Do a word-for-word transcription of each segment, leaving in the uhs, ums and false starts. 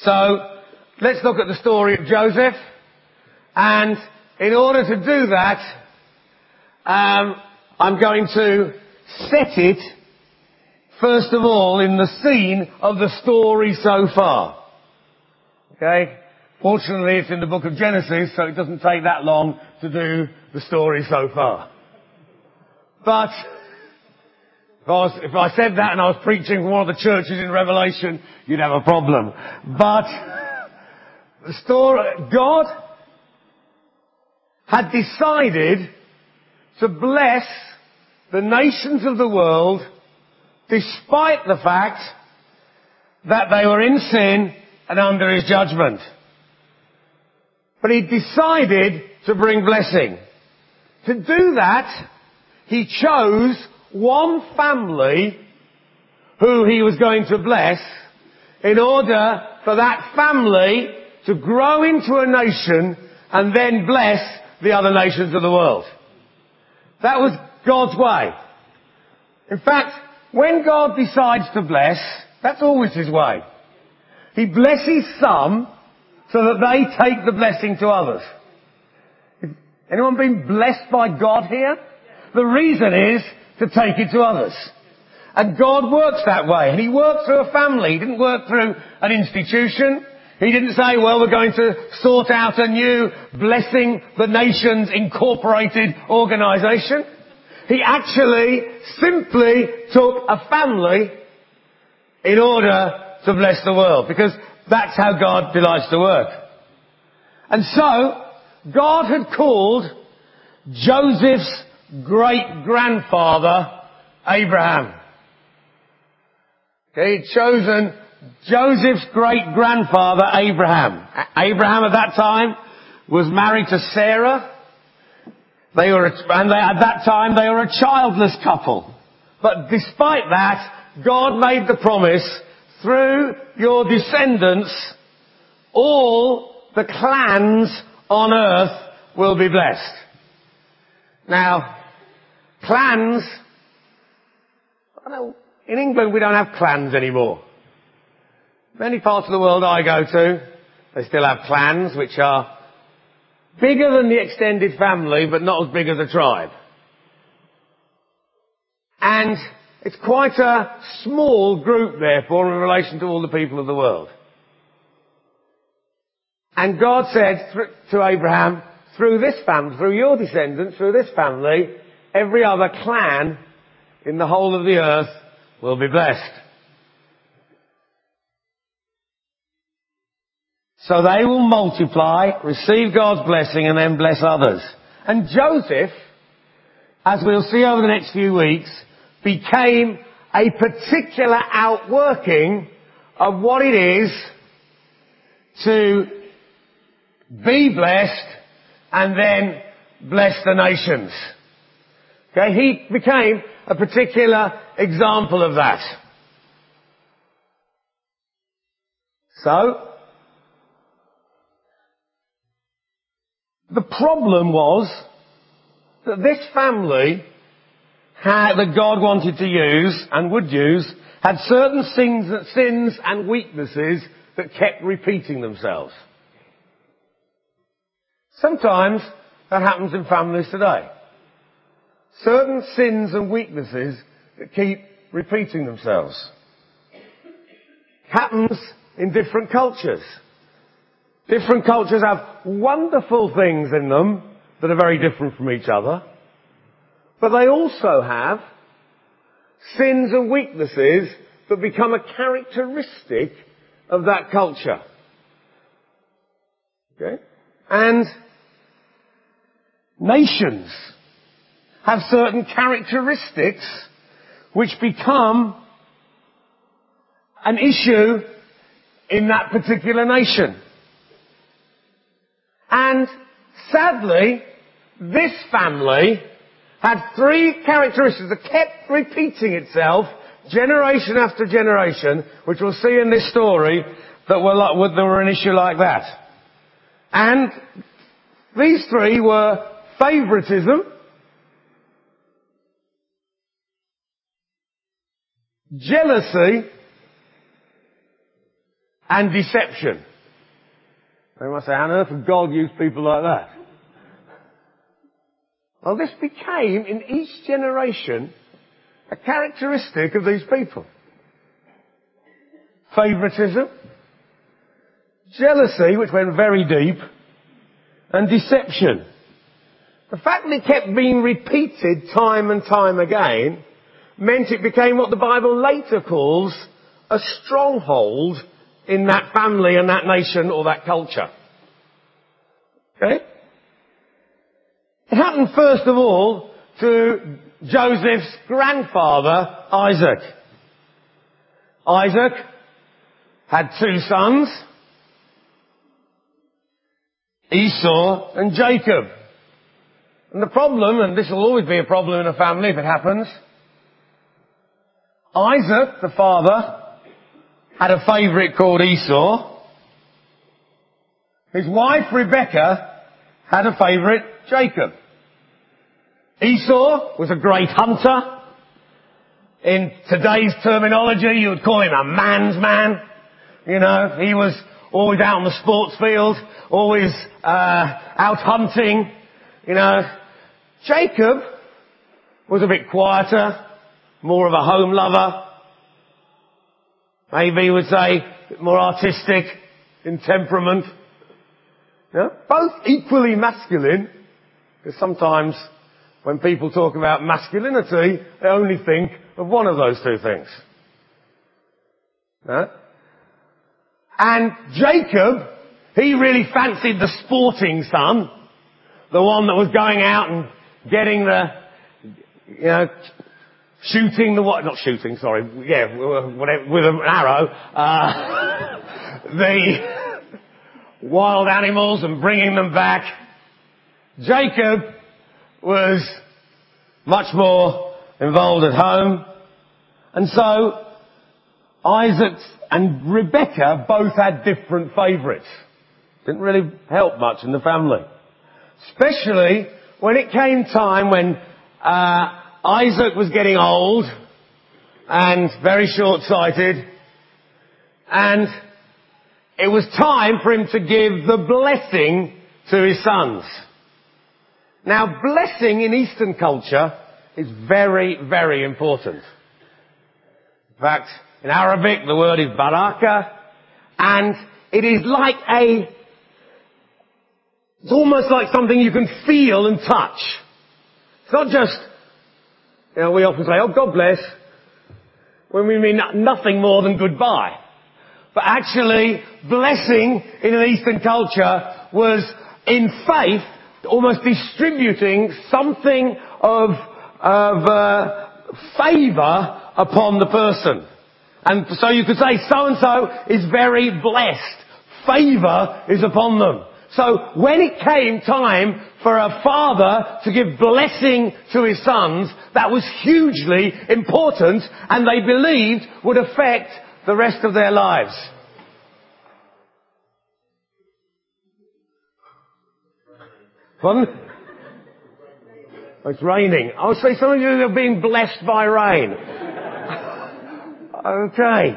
So, let's look at the story of Joseph. And in order to do that, um, I'm going to set it, first of all, in the scene of the story so far. Okay? Fortunately, it's in the book of Genesis, so it doesn't take that long to do the story so far. But if I, was, if I said that and I was preaching from one of the churches in Revelation, you'd have a problem. But the story, God had decided to bless the nations of the world despite the fact that they were in sin and under his judgment. But he decided to bring blessing. To do that, he chose one family who he was going to bless in order for that family to grow into a nation and then bless the other nations of the world. That was God's way. In fact, when God decides to bless, that's always his way. He blesses some so that they take the blessing to others. Anyone been blessed by God here? The reason is to take it to others. And God works that way. And he worked through a family. He didn't work through an institution. He didn't say, well, we're going to sort out a new Blessing the Nations Incorporated organisation. He actually simply took a family in order to bless the world, because that's how God delights to work. And so, God had called Joseph's great-grandfather Abraham. Okay, he'd chosen Joseph's great-grandfather Abraham. Abraham at that time was married to Sarah. They were, and they, at that time they were a childless couple. But despite that, God made the promise, through your descendants, all the clans on earth will be blessed. Now, clans, I know, in England we don't have clans anymore. Many parts of the world I go to, they still have clans, which are bigger than the extended family, but not as big as a tribe. And it's quite a small group, therefore, in relation to all the people of the world. And God said to Abraham, through this family, through your descendants, through this family, every other clan in the whole of the earth will be blessed. So they will multiply, receive God's blessing, and then bless others. And Joseph, as we'll see over the next few weeks, became a particular outworking of what it is to be blessed and then bless the nations. Okay, he became a particular example of that. So, the problem was that this family had, that God wanted to use and would use, had certain sins, sins and weaknesses that kept repeating themselves. Sometimes that happens in families today. Certain sins and weaknesses that keep repeating themselves. Happens in different cultures. Different cultures have wonderful things in them that are very different from each other. But they also have sins and weaknesses that become a characteristic of that culture. Okay? And nations have certain characteristics which become an issue in that particular nation. And sadly, this family had three characteristics that kept repeating itself generation after generation, which we'll see in this story, that were, like, that were an issue like that. And these three were favoritism, jealousy, and deception. They must say, how on earth would God use people like that? Well, this became, in each generation, a characteristic of these people. Favoritism, jealousy, which went very deep, and deception. The fact that it kept being repeated time and time again meant it became what the Bible later calls a stronghold in that family and that nation or that culture. Okay? It happened first of all to Joseph's grandfather, Isaac. Isaac had two sons, Esau and Jacob. And the problem, and this will always be a problem in a family if it happens, Isaac, the father, had a favourite called Esau. His wife, Rebekah, had a favourite, Jacob. Esau was a great hunter. In today's terminology, you would call him a man's man. You know, he was always out on the sports field, always uh, out hunting. You know, Jacob was a bit quieter, more of a home lover. Maybe you would say a bit more artistic in temperament. You know, both equally masculine, because sometimes when people talk about masculinity, they only think of one of those two things. You know? And Jacob, he really fancied the sporting son, the one that was going out and getting the, you know, shooting the what? Not shooting, sorry. Yeah, whatever, with an arrow. Uh, the wild animals and bringing them back. Jacob was much more involved at home, and so Isaac and Rebekah both had different favourites. Didn't really help much in the family. Especially when it came time when uh, Isaac was getting old and very short-sighted, and it was time for him to give the blessing to his sons. Now, blessing in Eastern culture is very, very important. In fact, in Arabic, the word is baraka, and it is like a, it's almost like something you can feel and touch. It's not just, you know, we often say, oh, God bless, when we mean nothing more than goodbye. But actually, blessing in an Eastern culture was, in faith, almost distributing something of, of uh, favour upon the person. And so you could say, so-and-so is very blessed. Favour is upon them. So when it came time for a father to give blessing to his sons, that was hugely important, and they believed would affect the rest of their lives. Pardon? Oh, it's raining. I'll say some of you are being blessed by rain. Okay.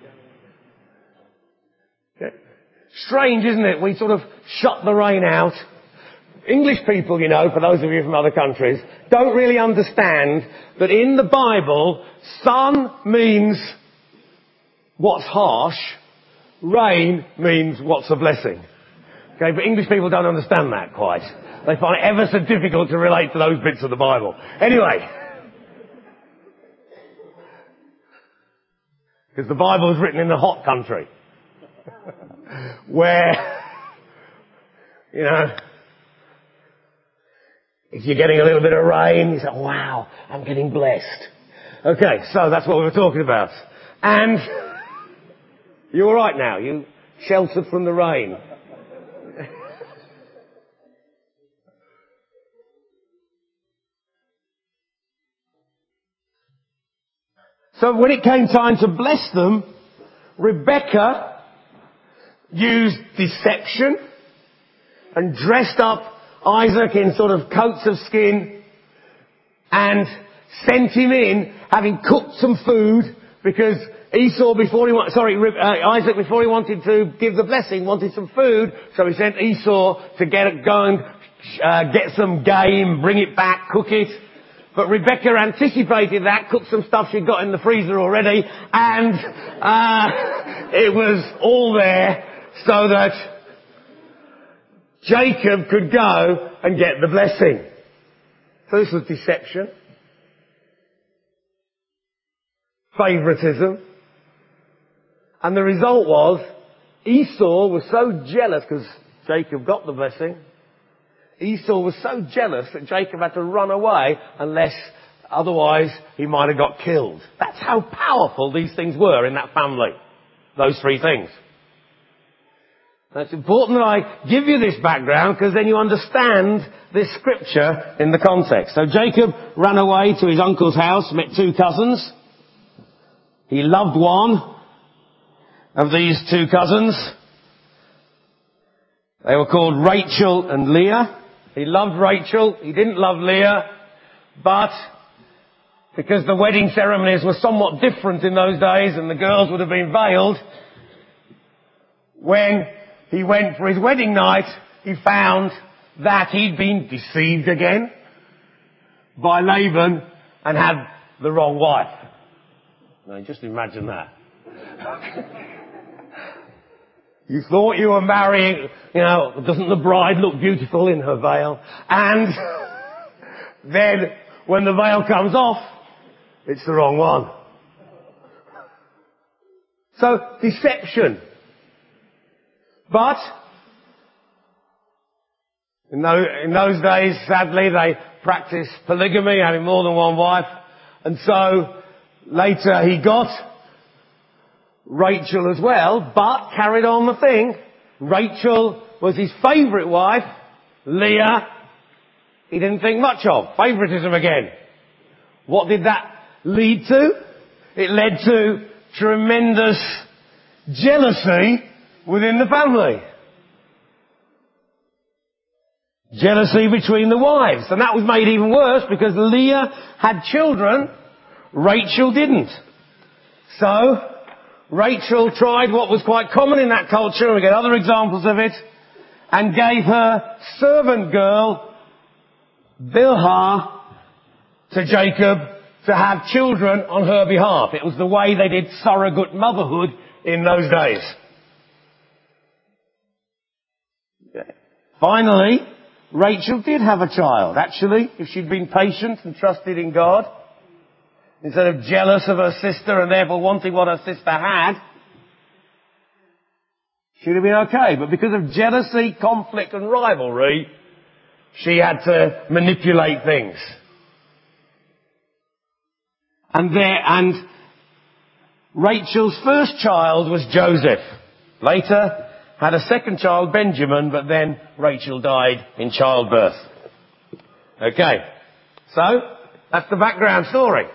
Okay. Strange, isn't it? We sort of shut the rain out. English people, you know, for those of you from other countries, don't really understand that in the Bible, sun means what's harsh, rain means what's a blessing. Okay, but English people don't understand that quite. They find it ever so difficult to relate to those bits of the Bible. Anyway. Because the Bible was written in the hot country. Where, you know, if you're getting a little bit of rain, you say, wow, I'm getting blessed. Okay, so that's what we were talking about. And you're all right now. You sheltered from the rain. So when it came time to bless them, Rebekah used deception and dressed up Isaac in sort of coats of skin and sent him in having cooked some food, because Esau, before he wa- sorry, uh, Isaac, before he wanted to give the blessing, wanted some food, so he sent Esau to get go and uh, get some game, bring it back, cook it. But Rebecca anticipated that, cooked some stuff she'd got in the freezer already, and uh, it was all there so that Jacob could go and get the blessing. So this was deception, favoritism, and the result was Esau was so jealous because Jacob got the blessing. Esau was so jealous that Jacob had to run away unless otherwise he might have got killed. That's how powerful these things were in that family. Those three things. Now it's important that I give you this background because then you understand this scripture in the context. So Jacob ran away to his uncle's house, met two cousins. He loved one of these two cousins. They were called Rachel and Leah. He loved Rachel. He didn't love Leah. But because the wedding ceremonies were somewhat different in those days and the girls would have been veiled, when he went for his wedding night, he found that he'd been deceived again by Laban and had the wrong wife. Now just imagine that. You thought you were marrying, you know, doesn't the bride look beautiful in her veil? And then when the veil comes off, it's the wrong one. So, deception. But, in those, in those days, sadly, they practiced polygamy, having more than one wife. And so, later he got Rachel as well, but carried on the thing. Rachel was his favourite wife. Leah, he didn't think much of. Favouritism again. What did that lead to? It led to tremendous jealousy within the family. Jealousy between the wives. And that was made even worse because Leah had children, Rachel didn't. So, Rachel tried what was quite common in that culture, and we get other examples of it, and gave her servant girl, Bilhah, to Jacob to have children on her behalf. It was the way they did surrogate motherhood in those days. Finally, Rachel did have a child. Actually, if she'd been patient and trusted in God, instead of jealous of her sister and therefore wanting what her sister had, she'd have been okay. But because of jealousy, conflict and rivalry, she had to manipulate things. And there, and Rachel's first child was Joseph. Later, had a second child, Benjamin, but then Rachel died in childbirth. Okay. So, that's the background story.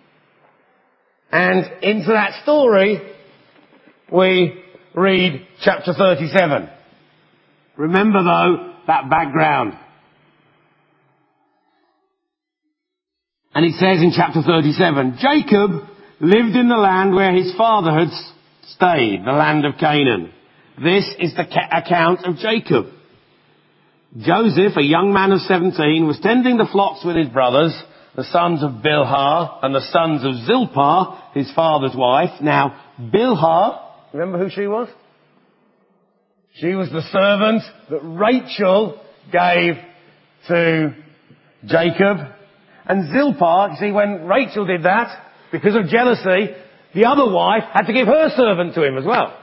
And into that story, we read chapter thirty-seven. Remember though, that background. And it says in chapter thirty-seven, Jacob lived in the land where his father had stayed, the land of Canaan. This is the ca- account of Jacob. Joseph, a young man of seventeen, was tending the flocks with his brothers, the sons of Bilhah and the sons of Zilpah, his father's wife. Now, Bilhah, remember who she was? She was the servant that Rachel gave to Jacob. And Zilpah, you see, when Rachel did that, because of jealousy, the other wife had to give her servant to him as well.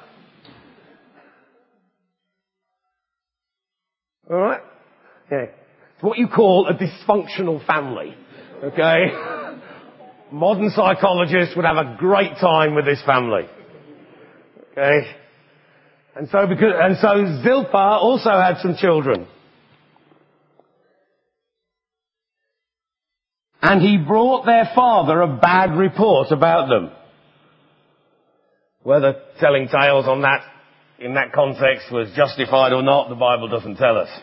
Alright? Yeah. It's what you call a dysfunctional family. Okay? Modern psychologists would have a great time with this family. Okay? And so because, and so Zilpah also had some children. And he brought their father a bad report about them. Whether telling tales on that, in that context was justified or not, the Bible doesn't tell us.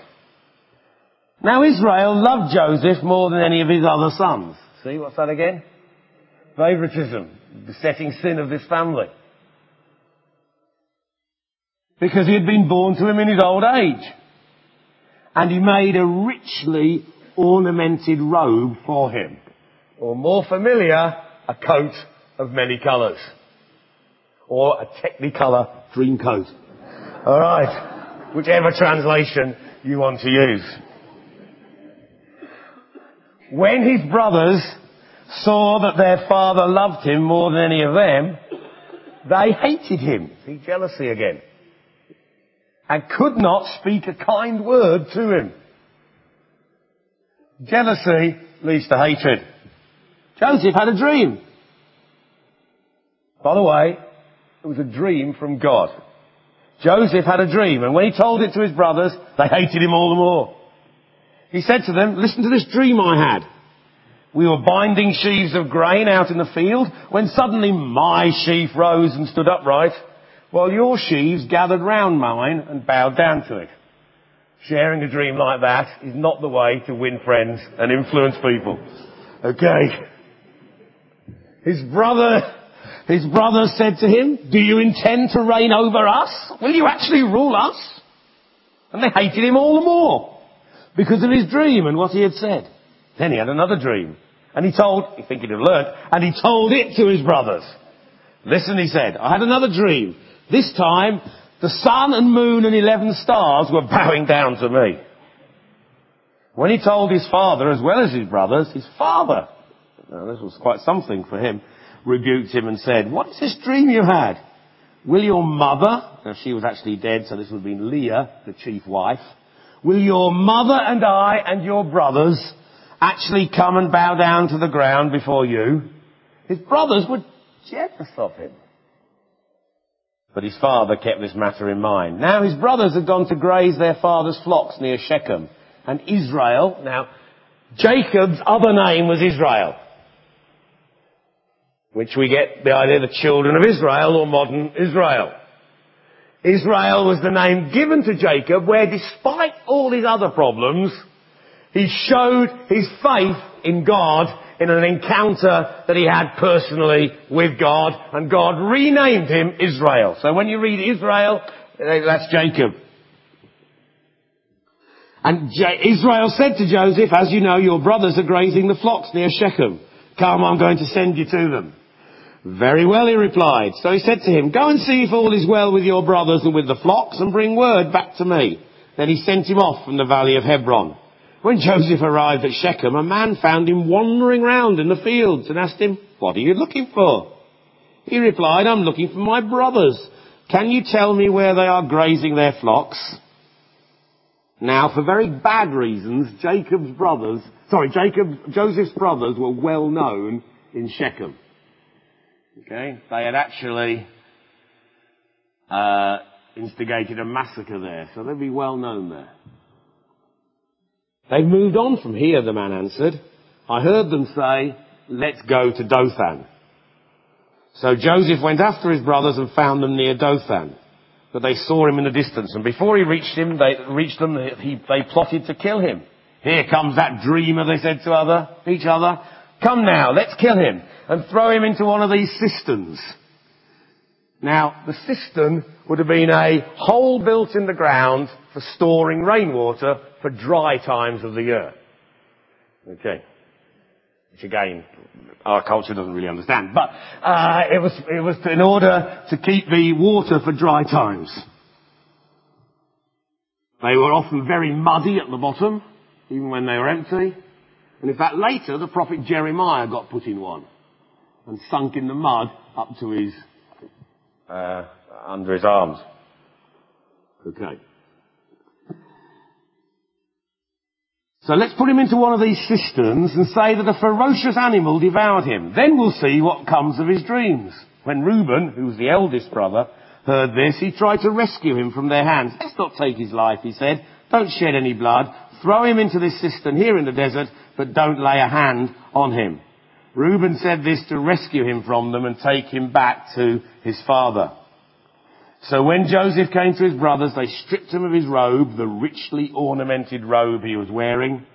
Now Israel loved Joseph more than any of his other sons. See, what's that again? Favoritism, the besetting sin of this family. Because he had been born to him in his old age. And he made a richly ornamented robe for him. Or more familiar, a coat of many colours. Or a Technicolor dream coat. Alright. Whichever translation you want to use. When his brothers saw that their father loved him more than any of them, they hated him. See, jealousy again. And could not speak a kind word to him. Jealousy leads to hatred. Joseph had a dream. By the way, it was a dream from God. Joseph had a dream, and when he told it to his brothers, they hated him all the more. He said to them, listen to this dream I had. We were binding sheaves of grain out in the field, when suddenly my sheaf rose and stood upright, while your sheaves gathered round mine and bowed down to it. Sharing a dream like that is not the way to win friends and influence people. Okay. His brother, his brother said to him, do you intend to reign over us? Will you actually rule us? And they hated him all the more because of his dream and what he had said. Then he had another dream. And he told, you think he'd have learnt, and he told it to his brothers. Listen, he said, I had another dream. This time, the sun and moon and eleven stars were bowing down to me. When he told his father, as well as his brothers, his father, now this was quite something for him, rebuked him and said, what is this dream you had? Will your mother, now she was actually dead, so this would have been Leah, the chief wife, will your mother and I and your brothers actually come and bow down to the ground before you? His brothers were jealous of him. But his father kept this matter in mind. Now his brothers had gone to graze their father's flocks near Shechem. And Israel, now Jacob's other name was Israel, which we get the idea the children of Israel or modern Israel. Israel was the name given to Jacob where, despite all his other problems, he showed his faith in God in an encounter that he had personally with God, and God renamed him Israel. So when you read Israel, that's Jacob. And J- Israel said to Joseph, as you know, your brothers are grazing the flocks near Shechem. Come, I'm going to send you to them. Very well, he replied. So he said to him, go and see if all is well with your brothers and with the flocks, and bring word back to me. Then he sent him off from the valley of Hebron. When Joseph arrived at Shechem, a man found him wandering round in the fields and asked him, what are you looking for? He replied, I'm looking for my brothers. Can you tell me where they are grazing their flocks? Now, for very bad reasons, Jacob's brothers, sorry, Jacob, Joseph's brothers were well known in Shechem. Okay? They had actually uh, instigated a massacre there, so they'd be well known there. They've moved on from here, the man answered. I heard them say, let's go to Dothan. So Joseph went after his brothers and found them near Dothan. But they saw him in the distance, and before he reached him, they reached them, he, they plotted to kill him. Here comes that dreamer, they said to other, each other. Come now, let's kill him and throw him into one of these cisterns. Now, the cistern would have been a hole built in the ground for storing rainwater for dry times of the year. Okay. Which again, our culture doesn't really understand. But uh, it was it was in order to keep the water for dry times. They were often very muddy at the bottom, even when they were empty. And in fact, later, the prophet Jeremiah got put in one and sunk in the mud up to his, uh, under his arms. Okay. So let's put him into one of these cisterns and say that a ferocious animal devoured him. Then we'll see what comes of his dreams. When Reuben, who was the eldest brother, heard this, he tried to rescue him from their hands. Let's not take his life, he said. Don't shed any blood. Throw him into this cistern here in the desert, but don't lay a hand on him. Reuben said this to rescue him from them and take him back to his father. So when Joseph came to his brothers, they stripped him of his robe, the richly ornamented robe he was wearing,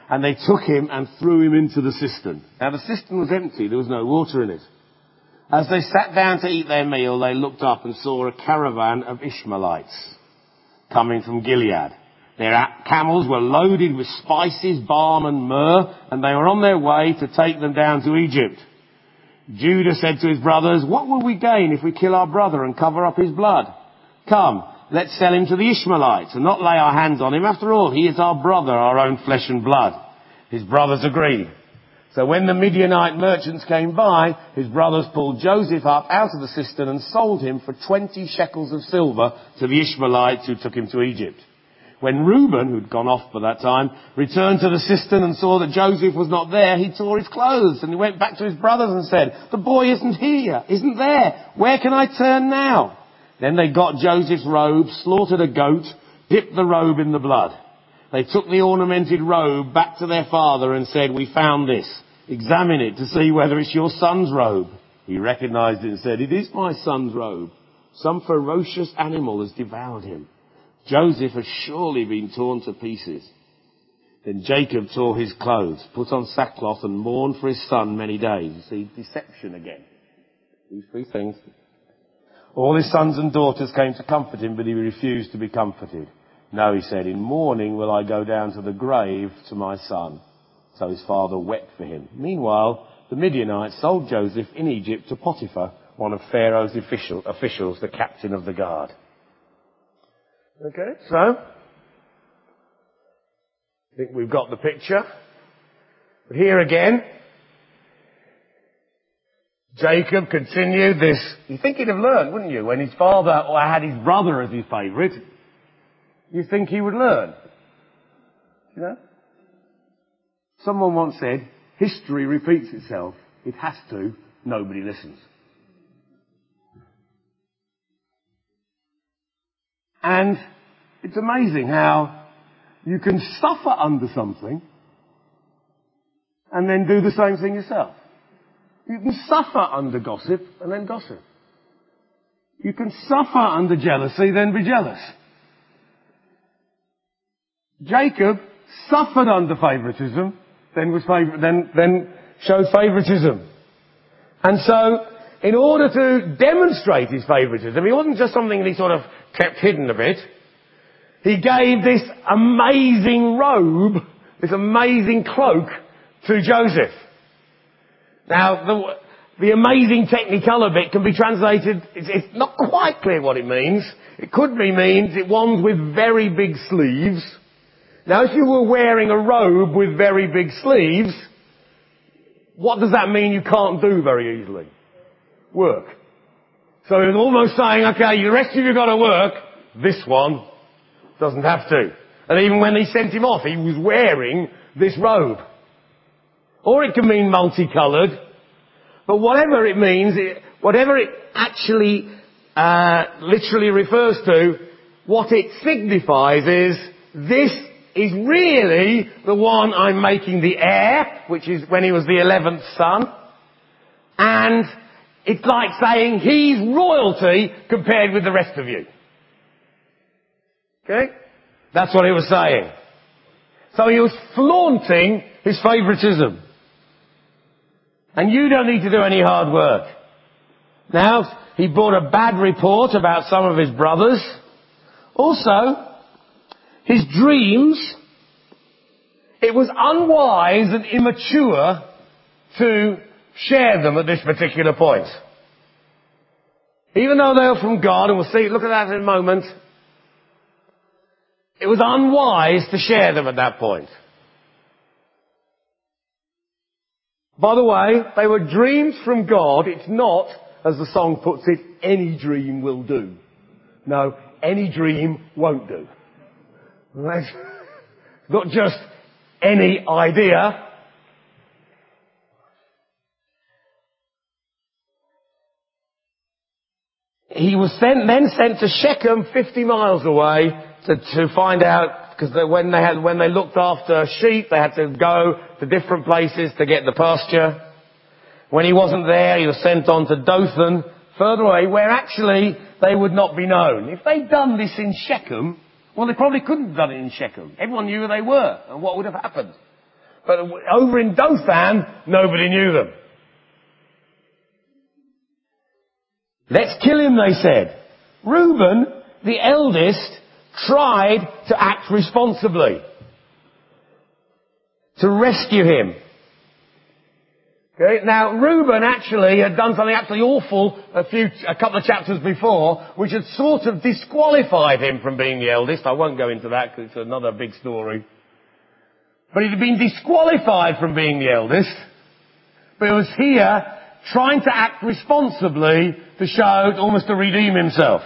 And they took him and threw him into the cistern. Now the cistern was empty, there was no water in it. As they sat down to eat their meal, they looked up and saw a caravan of Ishmaelites coming from Gilead. Their camels were loaded with spices, balm and myrrh, and they were on their way to take them down to Egypt. Judah said to his brothers, "What will we gain if we kill our brother and cover up his blood? Come, let's sell him to the Ishmaelites and not lay our hands on him. After all, he is our brother, our own flesh and blood." His brothers agreed. So when the Midianite merchants came by, his brothers pulled Joseph up out of the cistern and sold him for twenty shekels of silver to the Ishmaelites who took him to Egypt. When Reuben, who'd gone off by that time, returned to the cistern and saw that Joseph was not there, he tore his clothes and he went back to his brothers and said, "The boy isn't here, isn't there. Where can I turn now?" Then they got Joseph's robe, slaughtered a goat, dipped the robe in the blood. They took the ornamented robe back to their father and said, "We found this. Examine it to see whether it's your son's robe." He recognized it and said, "It is my son's robe. Some ferocious animal has devoured him. Joseph has surely been torn to pieces." Then Jacob tore his clothes, put on sackcloth and mourned for his son many days. You see, deception again. These three things. All his sons and daughters came to comfort him, but he refused to be comforted. "No," he said, "in mourning will I go down to the grave to my son." So his father wept for him. Meanwhile, the Midianites sold Joseph in Egypt to Potiphar, one of Pharaoh's official, officials, the captain of the guard. Okay, so, I think we've got the picture. But here again, Jacob continued this. You'd think he'd have learned, wouldn't you? When his father or had his brother as his favourite, you'd think he would learn. You know? Someone once said, history repeats itself. It has to. Nobody listens. And it's amazing how you can suffer under something and then do the same thing yourself. You can suffer under gossip and then gossip. You can suffer under jealousy, then be jealous. Jacob suffered under favoritism, then was favor- then, then showed favoritism. And so, in order to demonstrate his favoritism, it wasn't just something that he sort of kept hidden a bit. He gave this amazing robe, this amazing cloak to Joseph. Now, the, the amazing technicolor bit can be translated, it's, it's not quite clear what it means. It could be means it ones with very big sleeves. Now, if you were wearing a robe with very big sleeves, what does that mean you can't do very easily? Work. So he was almost saying, okay, the rest of you got to work. This one doesn't have to. And even when they sent him off, he was wearing this robe. Or it can mean multicoloured. But whatever it means, it, whatever it actually uh, literally refers to, what it signifies is this is really the one I'm making the heir, which is when he was the eleventh son. And it's like saying he's royalty compared with the rest of you. Okay? That's what he was saying. So he was flaunting his favoritism. And you don't need to do any hard work. Now, he brought a bad report about some of his brothers. Also, his dreams, it was unwise and immature to share them at this particular point. Even though they were from God, and we'll see, look at that in a moment, it was unwise to share them at that point. By the way, they were dreams from God. It's not, as the song puts it, any dream will do. No, any dream won't do. That's not just any idea. He was sent, then sent to Shechem, fifty miles away, to, to find out, because when they had, when they looked after sheep, they had to go to different places to get the pasture. When he wasn't there, he was sent on to Dothan, further away, where actually they would not be known. If they'd done this in Shechem, well, they probably couldn't have done it in Shechem. Everyone knew who they were and what would have happened. But over in Dothan, nobody knew them. Let's kill him, they said. Reuben, the eldest, tried to act responsibly, to rescue him. Okay, now Reuben actually had done something absolutely awful a few, a couple of chapters before, which had sort of disqualified him from being the eldest. I won't go into that because it's another big story. But he'd been disqualified from being the eldest. But he was here trying to act responsibly to show, almost to redeem himself.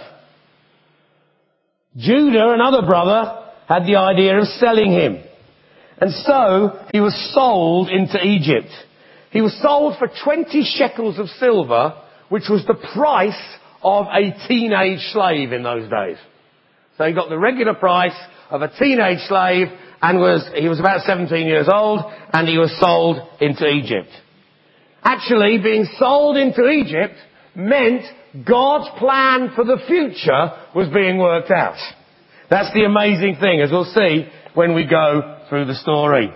Judah, another brother, had the idea of selling him. And so he was sold into Egypt. He was sold for twenty shekels of silver, which was the price of a teenage slave in those days. So he got the regular price of a teenage slave, and was he was about seventeen years old, and he was sold into Egypt. Actually, being sold into Egypt meant God's plan for the future was being worked out. That's the amazing thing, as we'll see when we go through the story.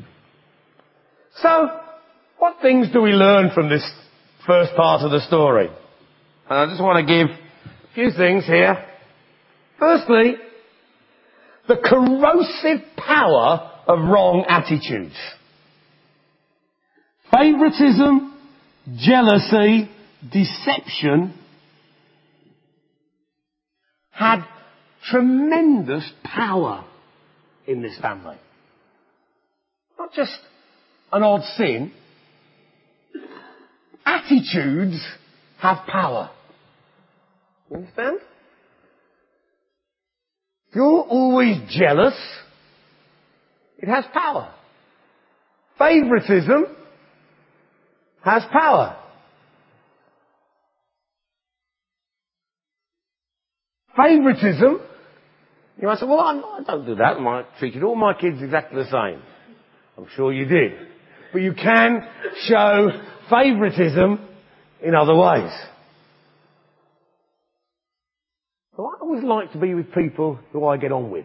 So, what things do we learn from this first part of the story? And I just want to give a few things here. Firstly, the corrosive power of wrong attitudes. Favoritism, jealousy, deception had tremendous power in this family. Not just an odd sin. Attitudes have power. You understand? If you're always jealous, it has power. Favoritism has power. Favoritism, you might say, well, I'm, I don't do that. I treated all my kids exactly the same. I'm sure you did. But you can show favoritism in other ways. So I always like to be with people who I get on with.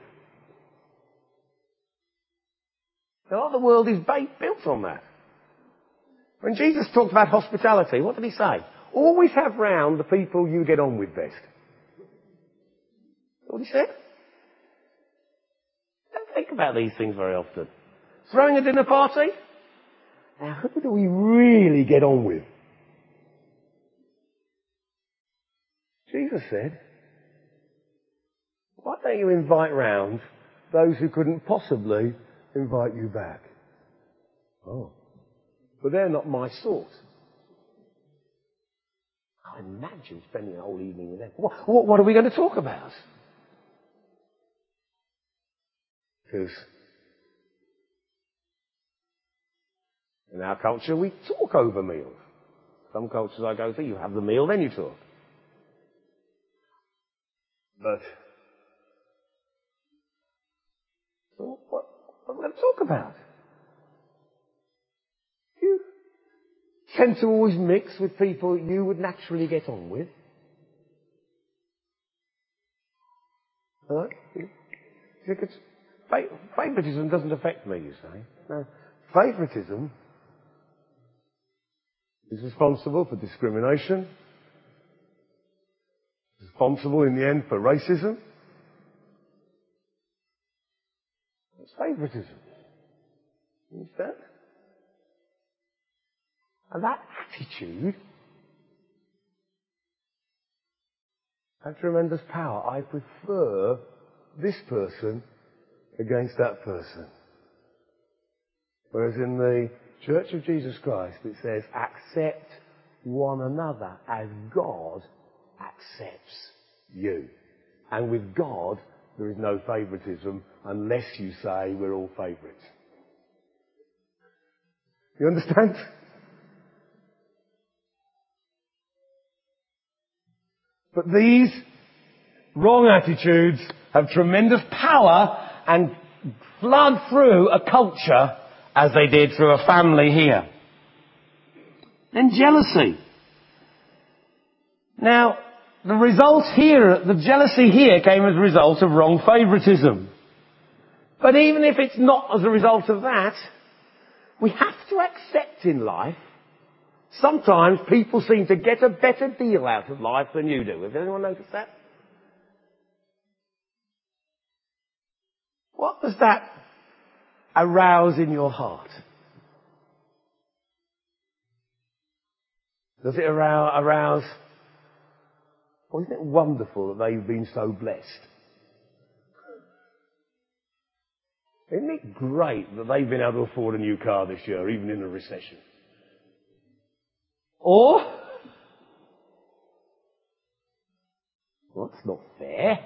Now, the world is built on that. When Jesus talked about hospitality, what did he say? Always have round the people you get on with best. That's what he said. Don't think about these things very often. Throwing a dinner party? Now, who do we really get on with? Jesus said, why don't you invite round those who couldn't possibly invite you back? Oh. But they're not my sort. I imagine spending a whole evening with them. What, what, what are we going to talk about? Because in our culture, we talk over meals. Some cultures I go to, you have the meal, then you talk. But so what, what are we going to talk about? You tend to always mix with people you would naturally get on with. Hello? Because favoritism doesn't affect me, you say. No. Favoritism is responsible for discrimination, responsible in the end for racism. It's favoritism. You understand? And that attitude has tremendous power. I prefer this person against that person. Whereas in the Church of Jesus Christ it says, accept one another as God accepts you. And with God, there is no favoritism unless you say we're all favourites. You understand? But these wrong attitudes have tremendous power and flood through a culture as they did through a family here. Then jealousy. Now, the result here, the jealousy here came as a result of wrong favouritism. But even if it's not as a result of that, we have to accept in life, sometimes people seem to get a better deal out of life than you do. Has anyone noticed that? What does that arouse in your heart? Does it arouse, arouse well, isn't it wonderful that they've been so blessed? Isn't it great that they've been able to afford a new car this year, even in a recession? Or, well, that's not fair.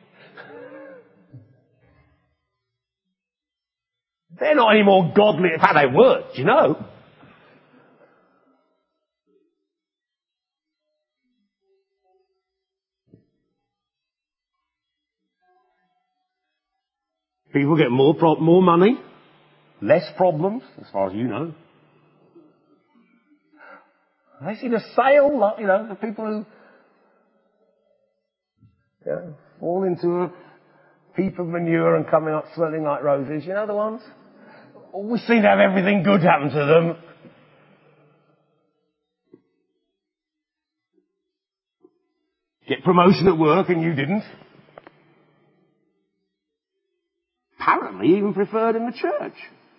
They're not any more godly. In fact, they were, do you know? People get more pro- more money, less problems, as far as you know. They see the sale, like, you know, the people who you know, fall into a heap of manure and coming up smelling like roses. You know the ones? Always seem to have everything good happen to them. Get promotion at work and you didn't. Apparently even preferred in the church.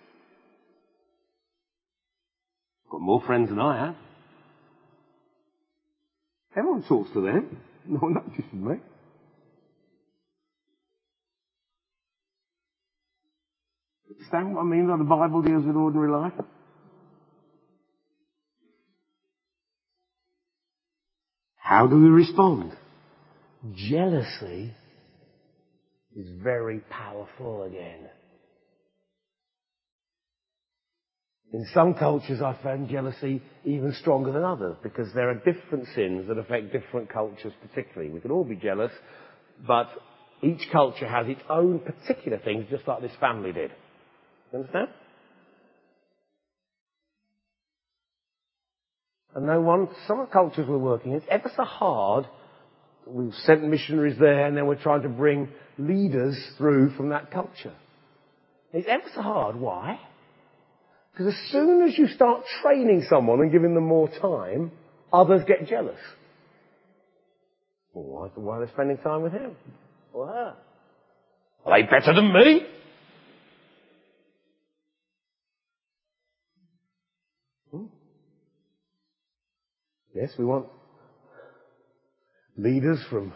Got more friends than I have. Everyone talks to them. No one notices me. Understand what I mean? That the Bible deals with ordinary life. How do we respond? Jealousy is very powerful again. In some cultures I found jealousy even stronger than others because there are different sins that affect different cultures particularly. We can all be jealous, but each culture has its own particular things, just like this family did. You understand? And no one, some cultures we're working in, it's ever so hard. We've sent missionaries there and then we're trying to bring leaders through from that culture. It's ever so hard. Why? Because as soon as you start training someone and giving them more time, others get jealous. Well, why, why are they spending time with him or her? Are they better than me? Hmm. Yes, we want leaders from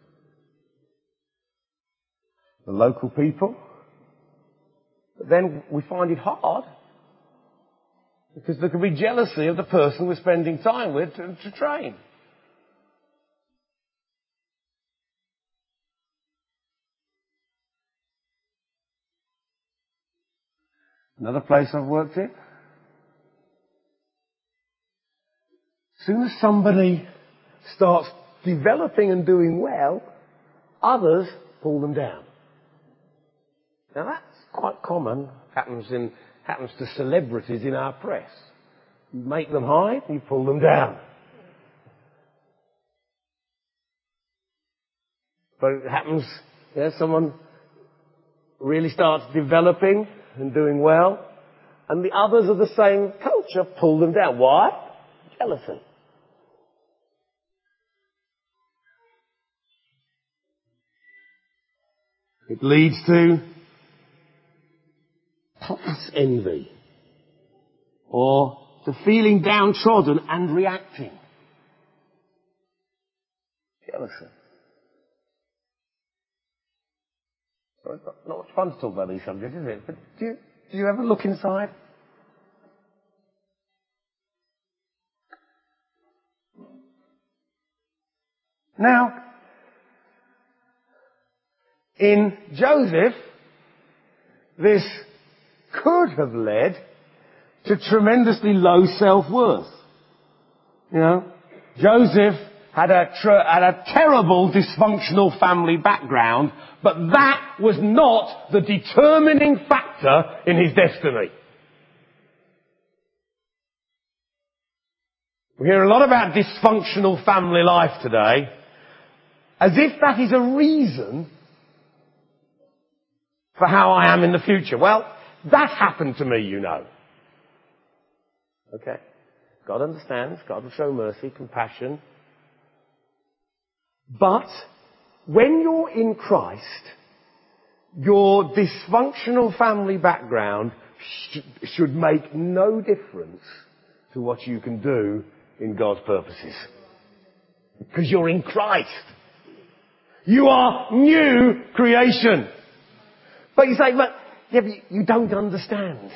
the local people. But then we find it hard because there can be jealousy of the person we're spending time with to, to train. Another place I've worked in. As soon as somebody starts developing and doing well, others pull them down. Now that's quite common, happens in happens to celebrities in our press. You make them high, you pull them down. But it happens, you know, someone really starts developing and doing well, and the others of the same culture pull them down. Why? Jealousy. It leads to class envy, or to feeling downtrodden and reacting. Jealousy. So it's not, not much fun to talk about these subjects, is it? But do you, do you ever look inside? Now, in Joseph, this could have led to tremendously low self-worth. You know, Joseph had a, tr- had a terrible dysfunctional family background, but that was not the determining factor in his destiny. We hear a lot about dysfunctional family life today, as if that is a reason for how I am in the future. Well, that happened to me, you know. Okay? God understands. God will show mercy, compassion. But when you're in Christ, your dysfunctional family background sh- should make no difference to what you can do in God's purposes. Because you're in Christ. You are new creation. But you say, but yeah, but you don't understand.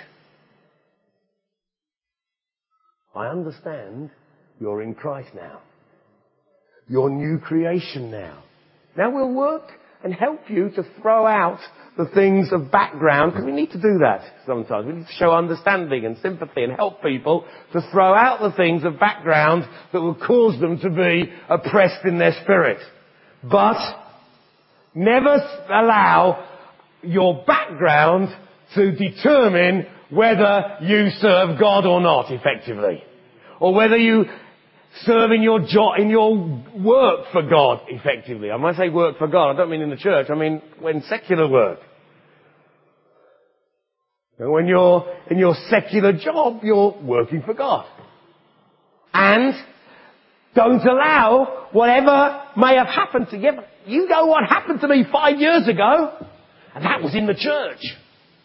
I understand you're in Christ now. You're new creation now. Now we'll work and help you to throw out the things of background, because we need to do that sometimes. We need to show understanding and sympathy and help people to throw out the things of background that will cause them to be oppressed in their spirit. But never allow your background to determine whether you serve God or not effectively. Or whether you serve in your job, in your work for God effectively. I might say work for God, I don't mean in the church, I mean when secular work. And when you're in your secular job, you're working for God. And don't allow whatever may have happened to you. You know what happened to me five years ago, and that was in the church.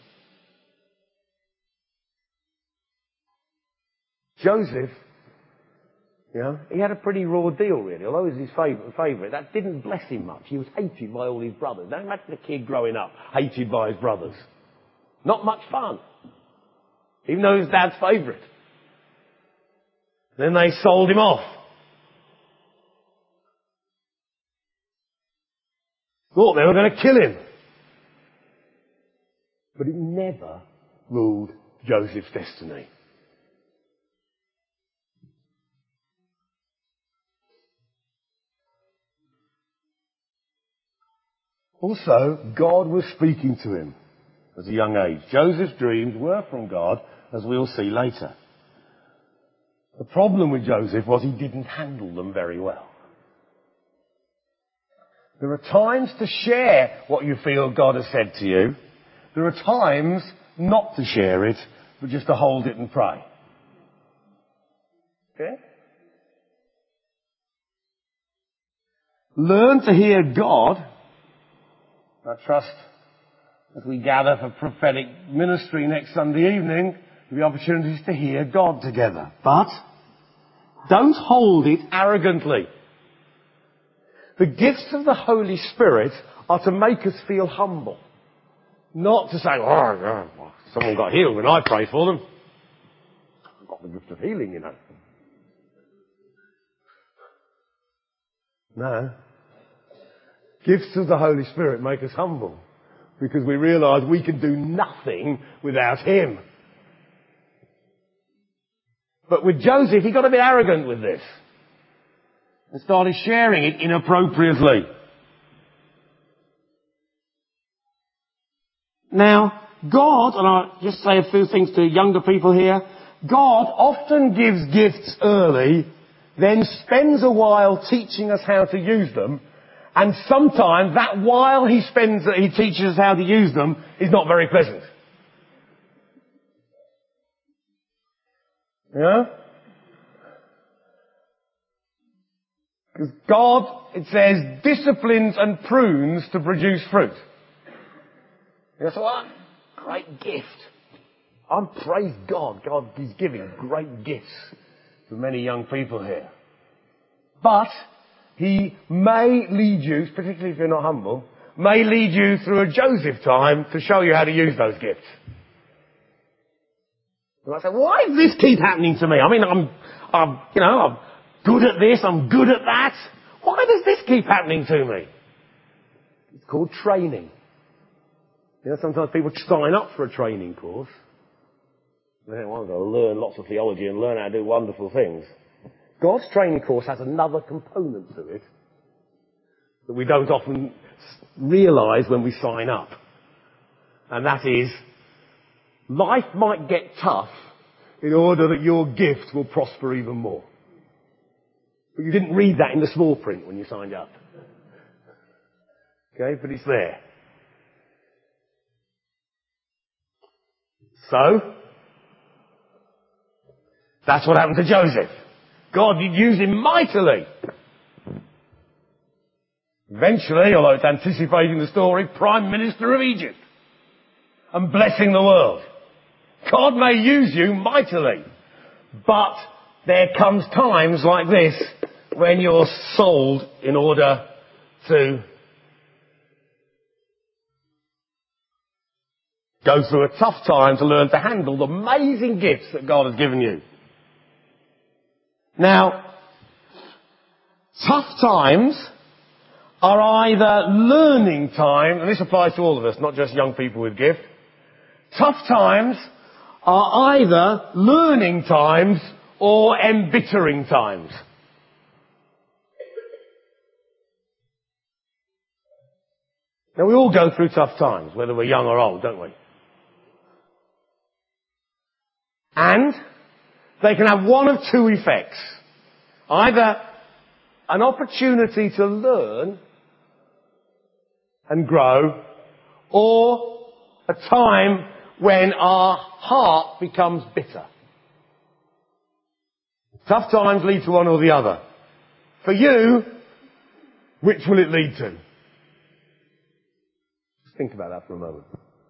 Joseph, you know, he had a pretty raw deal really, although he was his favourite, favourite. That didn't bless him much. He was hated by all his brothers. Now imagine a kid growing up, hated by his brothers. Not much fun. Even though he was dad's favourite. Then they sold him off. Thought they were going to kill him. But it never ruled Joseph's destiny. Also, God was speaking to him at a young age. Joseph's dreams were from God, as we'll see later. The problem with Joseph was he didn't handle them very well. There are times to share what you feel God has said to you. There are times not to share it, but just to hold it and pray. Okay? Learn to hear God. I trust as we gather for prophetic ministry next Sunday evening, the opportunities to hear God together. But don't hold it arrogantly. The gifts of the Holy Spirit are to make us feel humble. Not to say, oh, yeah, well, someone got healed when I prayed for them. I've got the gift of healing, you know. No. Gifts of the Holy Spirit make us humble because we realise we can do nothing without Him. But with Joseph, he got a bit arrogant with this and started sharing it inappropriately. Now, God, and I'll just say a few things to younger people here, God often gives gifts early, then spends a while teaching us how to use them, and sometimes that while he spends, he teaches us how to use them is not very pleasant. Yeah? Because God, it says, disciplines and prunes to produce fruit. That's what? Great gift. I'm praise God. God is giving great gifts to many young people here. But He may lead you, particularly if you're not humble, may lead you through a Joseph time to show you how to use those gifts. You might say, why does this keep happening to me? I mean, I'm, I'm, you know, I'm good at this, I'm good at that. Why does this keep happening to me? It's called training. You know, sometimes people sign up for a training course. They want to learn lots of theology and learn how to do wonderful things. God's training course has another component to it that we don't often realise when we sign up. And that is, life might get tough in order that your gift will prosper even more. But you didn't read that in the small print when you signed up. Okay, but it's there. So, That's what happened to Joseph. God did use him mightily. Eventually, although it's anticipating the story, Prime Minister of Egypt. And blessing the world. God may use you mightily. But there comes times like this when you're sold in order to go through a tough time to learn to handle the amazing gifts that God has given you. Now, tough times are either learning time, and this applies to all of us, not just young people with gift. Tough times are either learning times or embittering times. Now, we all go through tough times, whether we're young or old, don't we? And they can have one of two effects. Either an opportunity to learn and grow, or a time when our heart becomes bitter. Tough times lead to one or the other. For you, which will it lead to? Just think about that for a moment.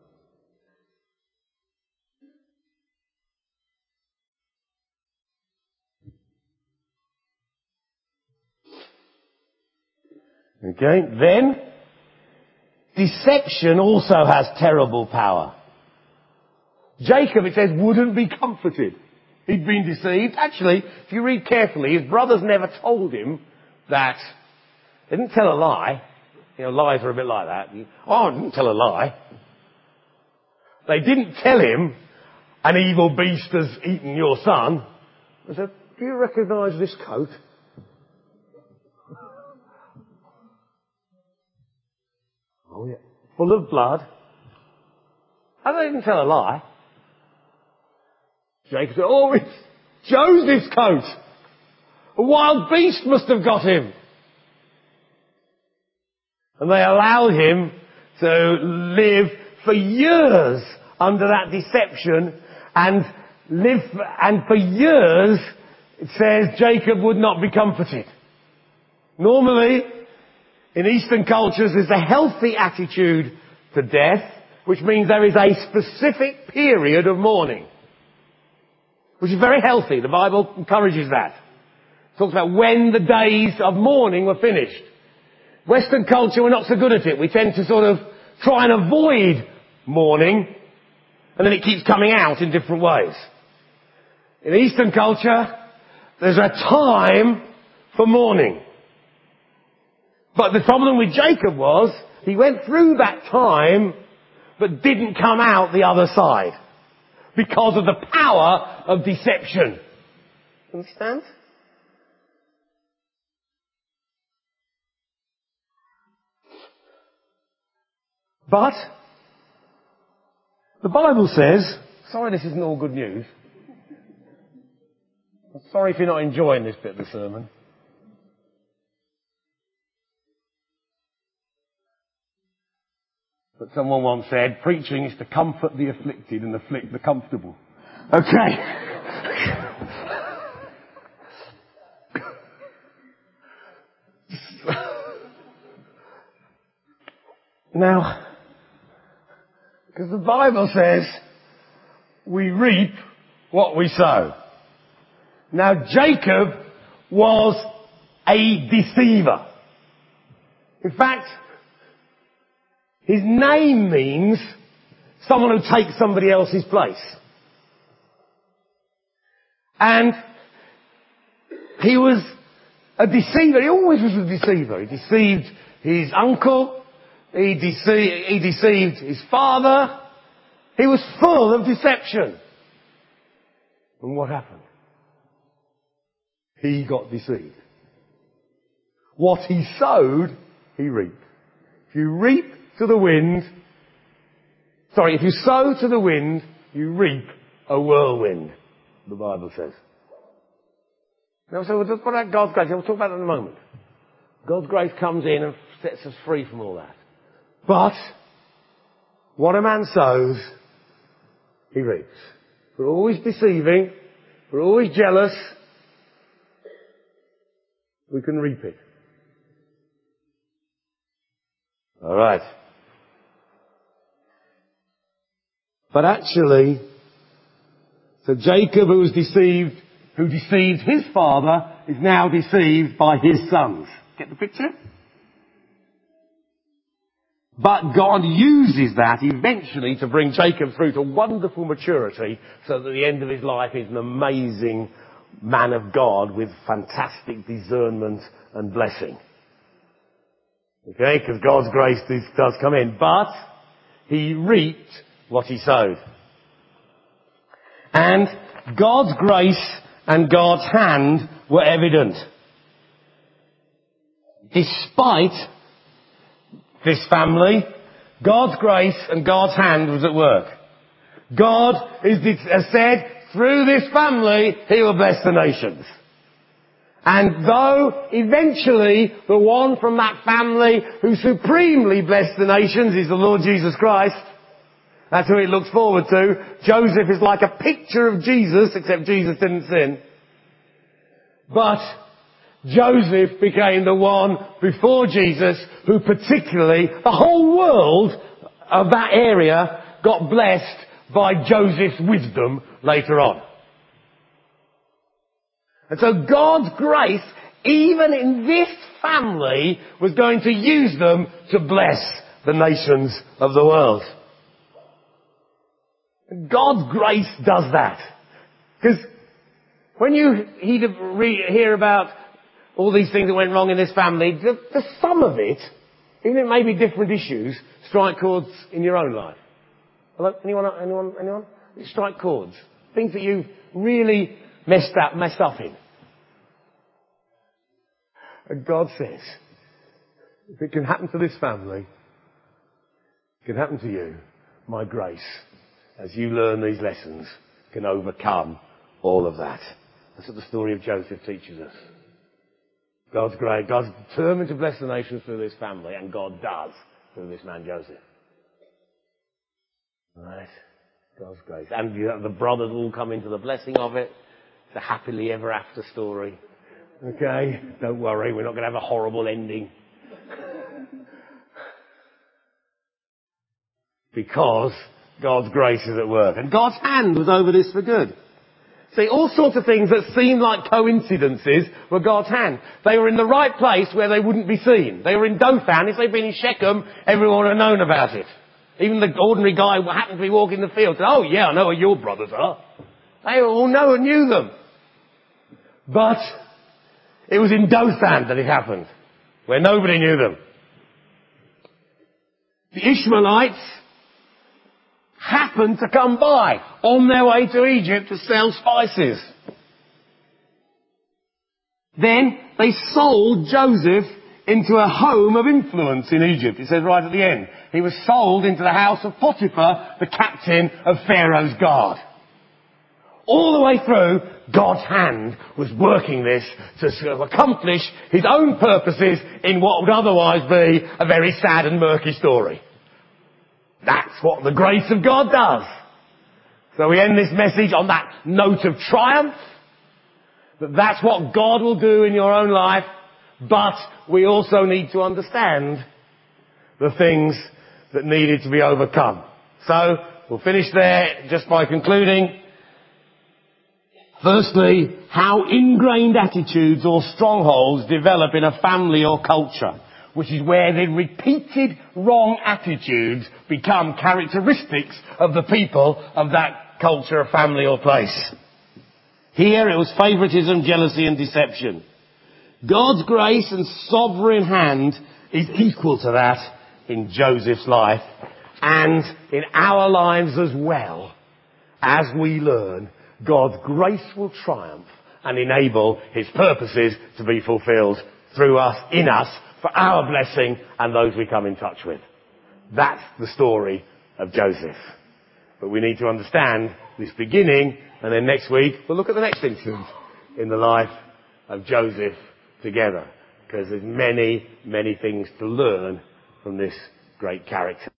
Okay, then, deception also has terrible power. Jacob, it says, wouldn't be comforted. He'd been deceived. Actually, if you read carefully, his brothers never told him that. They didn't tell a lie. You know, lies are a bit like that. You, oh, I didn't tell a lie. They didn't tell him an evil beast has eaten your son. They said, do you recognise this coat? Oh, yeah. Full of blood. And they didn't tell a lie. Jacob said, oh, it's Joseph's coat. A wild beast must have got him. And they allowed him to live for years under that deception and live, and for years, it says, Jacob would not be comforted. Normally, in Eastern cultures, there's a healthy attitude to death, which means there is a specific period of mourning, which is very healthy. The Bible encourages that. It talks about when the days of mourning were finished. Western culture, we're not so good at it. We tend to sort of try and avoid mourning, and then it keeps coming out in different ways. In Eastern culture, there's a time for mourning. But the problem with Jacob was, he went through that time, but didn't come out the other side. Because of the power of deception. Understand? But, the Bible says, sorry this isn't all good news. I'm sorry if you're not enjoying this bit of the sermon. But someone once said, preaching is to comfort the afflicted and afflict the comfortable. Okay. Now, because the Bible says, we reap what we sow. Now, Jacob was a deceiver. In fact, his name means someone who takes somebody else's place. And he was a deceiver. He always was a deceiver. He deceived his uncle. He deceived, he deceived his father. He was full of deception. And what happened? He got deceived. What he sowed, he reaped. If you reap to the wind, sorry, if you sow to the wind, you reap a whirlwind, the Bible says. Now, so we'll talk about God's grace. We'll talk about it in a moment. God's grace comes in and sets us free from all that. But, what a man sows, he reaps. We're always deceiving, we're always jealous, we can reap it. All right. But actually, so Jacob, who was deceived, who deceived his father, is now deceived by his sons. Get the picture? But God uses that eventually to bring Jacob through to wonderful maturity, so that at the end of his life he's an amazing man of God with fantastic discernment and blessing. Okay, because God's grace does come in. But he reaped what he sowed. And God's grace and God's hand were evident. Despite this family, God's grace and God's hand was at work. God is, has said, through this family, he will bless the nations. And though eventually the one from that family who supremely blessed the nations is the Lord Jesus Christ, that's who it looks forward to. Joseph is like a picture of Jesus, except Jesus didn't sin. But Joseph became the one before Jesus who particularly, the whole world of that area got blessed by Joseph's wisdom later on. And so God's grace, even in this family, was going to use them to bless the nations of the world. God's grace does that. Because when you hear about all these things that went wrong in this family, the, the sum of it, even if it may be different issues, strike chords in your own life. Hello? Anyone? Anyone? Anyone? Strike chords. Things that you've really messed up, messed up in. And God says, if it can happen to this family, it can happen to you. My grace, as you learn these lessons, can overcome all of that. That's what the story of Joseph teaches us. God's great. God's determined to bless the nations through this family, and God does through this man Joseph. Right? God's grace. And you know, the brothers all come into the blessing of it. It's a happily ever after story. Okay? Don't worry, we're not going to have a horrible ending. Because God's grace is at work. And God's hand was over this for good. See, all sorts of things that seem like coincidences were God's hand. They were in the right place where they wouldn't be seen. They were in Dothan. If they'd been in Shechem, everyone would have known about it. Even the ordinary guy who happened to be walking the field said, oh yeah, I know where your brothers are. They all know and knew them. But it was in Dothan that it happened, where nobody knew them. The Ishmaelites happened to come by on their way to Egypt to sell spices. Then they sold Joseph into a home of influence in Egypt. It says right at the end. He was sold into the house of Potiphar, the captain of Pharaoh's guard. All the way through, God's hand was working this to accomplish his own purposes in what would otherwise be a very sad and murky story. That's what the grace of God does. So we end this message on that note of triumph. That that's what God will do in your own life. But we also need to understand the things that needed to be overcome. So we'll finish there just by concluding. Firstly, how ingrained attitudes or strongholds develop in a family or culture, which is where the repeated wrong attitudes become characteristics of the people of that culture, family or place. Here it was favoritism, jealousy and deception. God's grace and sovereign hand is equal to that in Joseph's life and in our lives as well. As we learn, God's grace will triumph and enable his purposes to be fulfilled through us, in us, for our blessing and those we come in touch with. That's the story of Joseph. But we need to understand this beginning, and then next week we'll look at the next incident in the life of Joseph together, because there's many, many things to learn from this great character.